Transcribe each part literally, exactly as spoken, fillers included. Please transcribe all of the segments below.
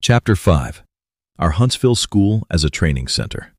Chapter five. Our Huntsville School as a Training Center.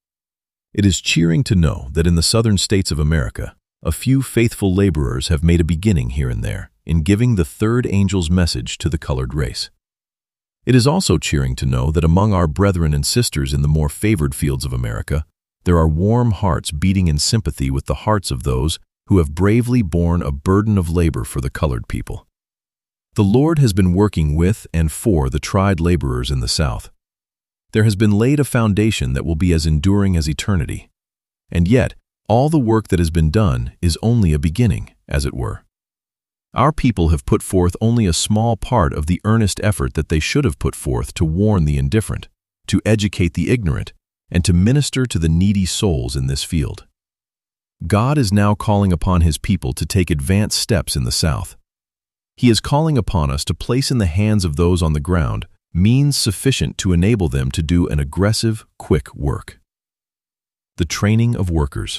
It is cheering to know that in the southern states of America, a few faithful laborers have made a beginning here and there in giving the third angel's message to the colored race. It is also cheering to know that among our brethren and sisters in the more favored fields of America, there are warm hearts beating in sympathy with the hearts of those who have bravely borne a burden of labor for the colored people. The Lord has been working with and for the tried laborers in the South. There has been laid a foundation that will be as enduring as eternity. And yet, all the work that has been done is only a beginning, as it were. Our people have put forth only a small part of the earnest effort that they should have put forth to warn the indifferent, to educate the ignorant, and to minister to the needy souls in this field. God is now calling upon His people to take advanced steps in the South. He is calling upon us to place in the hands of those on the ground means sufficient to enable them to do an aggressive, quick work. The training of workers.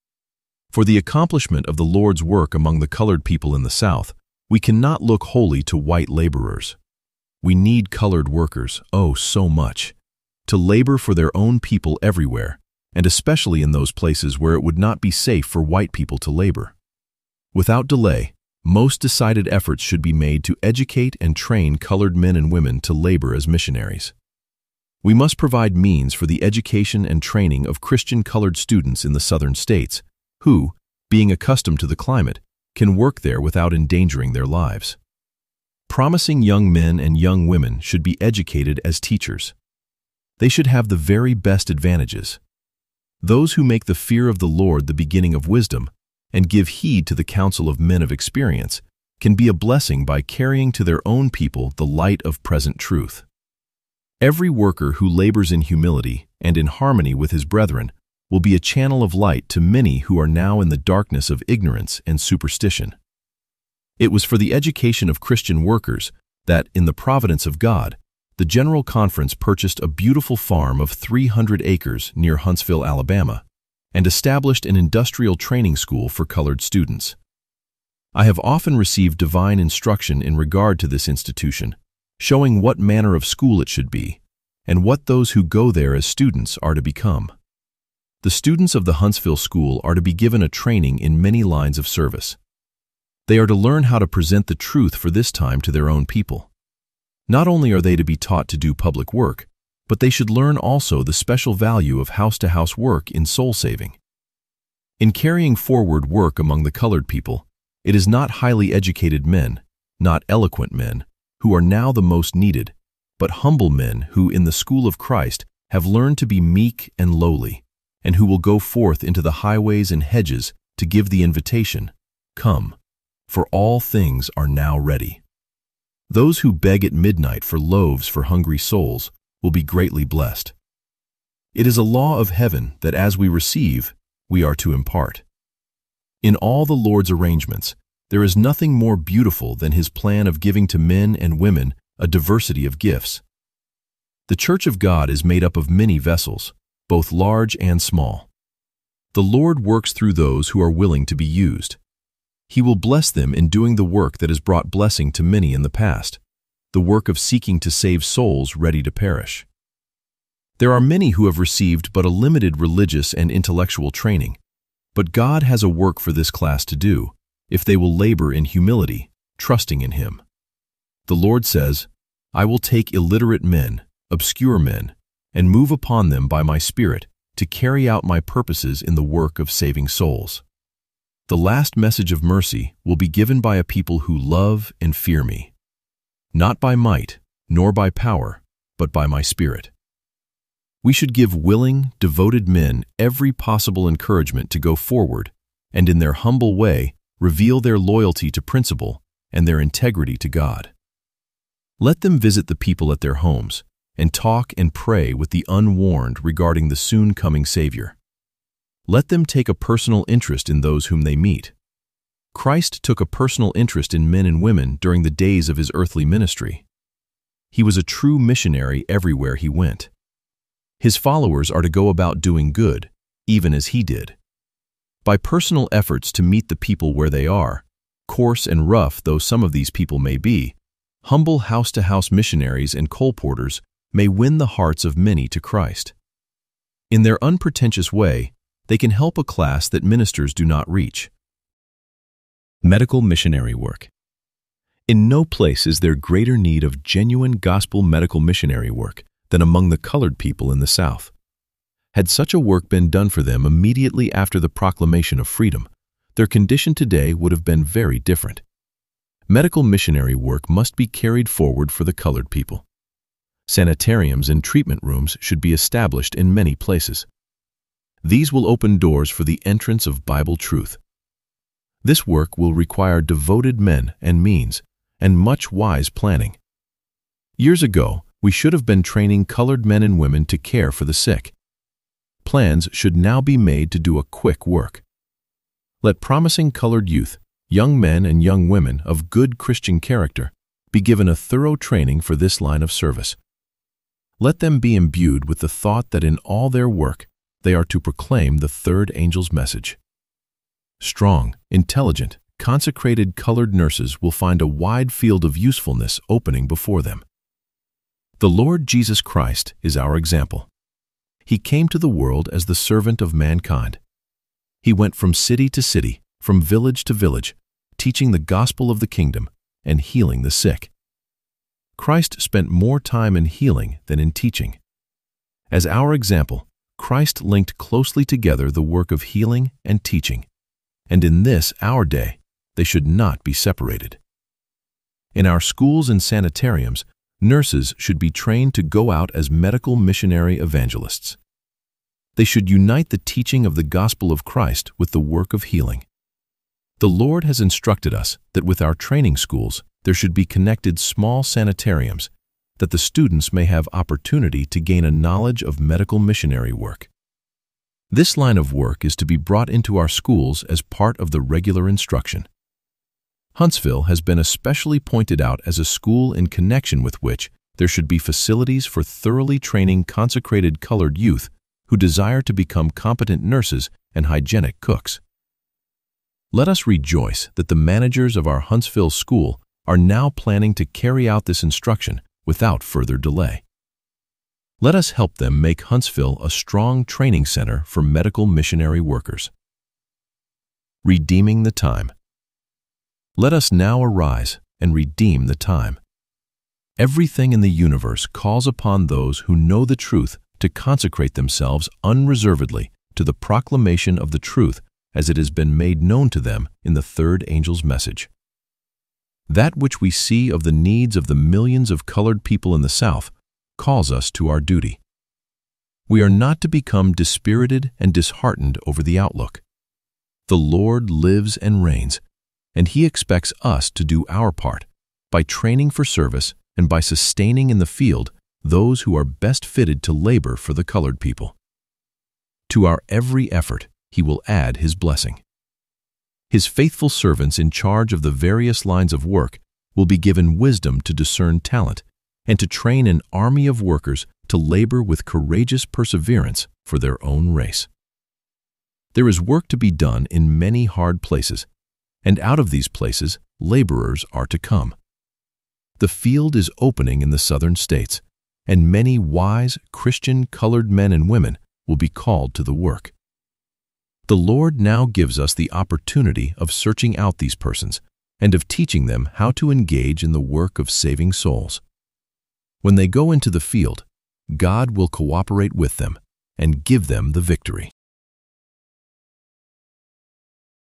For the accomplishment of the Lord's work among the colored people in the South, we cannot look wholly to white laborers. We need colored workers, oh so much, to labor for their own people everywhere, and especially in those places where it would not be safe for white people to labor. Without delay, most decided efforts should be made to educate and train colored men and women to labor as missionaries. We must provide means for the education and training of Christian colored students in the southern states, who, being accustomed to the climate, can work there without endangering their lives. Promising young men and young women should be educated as teachers. They should have the very best advantages. Those who make the fear of the Lord the beginning of wisdom and give heed to the counsel of men of experience can be a blessing by carrying to their own people the light of present truth. Every worker who labors in humility and in harmony with his brethren will be a channel of light to many who are now in the darkness of ignorance and superstition. It was for the education of Christian workers that, in the providence of God, the General Conference purchased a beautiful farm of three hundred acres near Huntsville, Alabama, and established an industrial training school for colored students. I have often received divine instruction in regard to this institution, showing what manner of school it should be, and what those who go there as students are to become. The students of the Huntsville School are to be given a training in many lines of service. They are to learn how to present the truth for this time to their own people. Not only are they to be taught to do public work, but they should learn also the special value of house-to-house work in soul-saving. In carrying forward work among the colored people, it is not highly educated men, not eloquent men, who are now the most needed, but humble men who in the school of Christ have learned to be meek and lowly, and who will go forth into the highways and hedges to give the invitation, "Come, for all things are now ready." Those who beg at midnight for loaves for hungry souls will be greatly blessed. It is a law of heaven that as we receive, we are to impart. In all the Lord's arrangements, there is nothing more beautiful than His plan of giving to men and women a diversity of gifts. The Church of God is made up of many vessels, both large and small. The Lord works through those who are willing to be used. He will bless them in doing the work that has brought blessing to many in the past, the work of seeking to save souls ready to perish. There are many who have received but a limited religious and intellectual training, but God has a work for this class to do, if they will labor in humility, trusting in Him. The Lord says, "I will take illiterate men, obscure men, and move upon them by my Spirit to carry out my purposes in the work of saving souls." The last message of mercy will be given by a people who love and fear me. Not by might, nor by power, but by my Spirit. We should give willing, devoted men every possible encouragement to go forward and in their humble way reveal their loyalty to principle and their integrity to God. Let them visit the people at their homes and talk and pray with the unwarned regarding the soon coming Savior. Let them take a personal interest in those whom they meet. Christ took a personal interest in men and women during the days of His earthly ministry. He was a true missionary everywhere He went. His followers are to go about doing good, even as He did. By personal efforts to meet the people where they are, coarse and rough though some of these people may be, humble house-to-house missionaries and coal porters may win the hearts of many to Christ. In their unpretentious way, they can help a class that ministers do not reach. Medical missionary work. In no place is there greater need of genuine gospel medical missionary work than among the colored people in the South. Had such a work been done for them immediately after the proclamation of freedom, their condition today would have been very different. Medical missionary work must be carried forward for the colored people. Sanitariums and treatment rooms should be established in many places. These will open doors for the entrance of Bible truth. This work will require devoted men and means, and much wise planning. Years ago, we should have been training colored men and women to care for the sick. Plans should now be made to do a quick work. Let promising colored youth, young men and young women of good Christian character, be given a thorough training for this line of service. Let them be imbued with the thought that in all their work, they are to proclaim the third angel's message. Strong, intelligent, consecrated colored nurses will find a wide field of usefulness opening before them. The Lord Jesus Christ is our example. He came to the world as the servant of mankind. He went from city to city, from village to village, teaching the gospel of the kingdom and healing the sick. Christ spent more time in healing than in teaching. As our example, Christ linked closely together the work of healing and teaching, and in this, our day, they should not be separated. In our schools and sanitariums, nurses should be trained to go out as medical missionary evangelists. They should unite the teaching of the gospel of Christ with the work of healing. The Lord has instructed us that with our training schools, there should be connected small sanitariums, that the students may have opportunity to gain a knowledge of medical missionary work. This line of work is to be brought into our schools as part of the regular instruction. Huntsville has been especially pointed out as a school in connection with which there should be facilities for thoroughly training consecrated colored youth who desire to become competent nurses and hygienic cooks. Let us rejoice that the managers of our Huntsville school are now planning to carry out this instruction without further delay. Let us help them make Huntsville a strong training center for medical missionary workers. Redeeming the time. Let us now arise and redeem the time. Everything in the universe calls upon those who know the truth to consecrate themselves unreservedly to the proclamation of the truth as it has been made known to them in the third angel's message. That which we see of the needs of the millions of colored people in the South calls us to our duty. We are not to become dispirited and disheartened over the outlook. The Lord lives and reigns, and He expects us to do our part by training for service and by sustaining in the field those who are best fitted to labor for the colored people. To our every effort, He will add His blessing. His faithful servants in charge of the various lines of work will be given wisdom to discern talent and to train an army of workers to labor with courageous perseverance for their own race. There is work to be done in many hard places, and out of these places laborers are to come. The field is opening in the southern states, and many wise, Christian colored men and women will be called to the work. The Lord now gives us the opportunity of searching out these persons and of teaching them how to engage in the work of saving souls. When they go into the field, God will cooperate with them and give them the victory.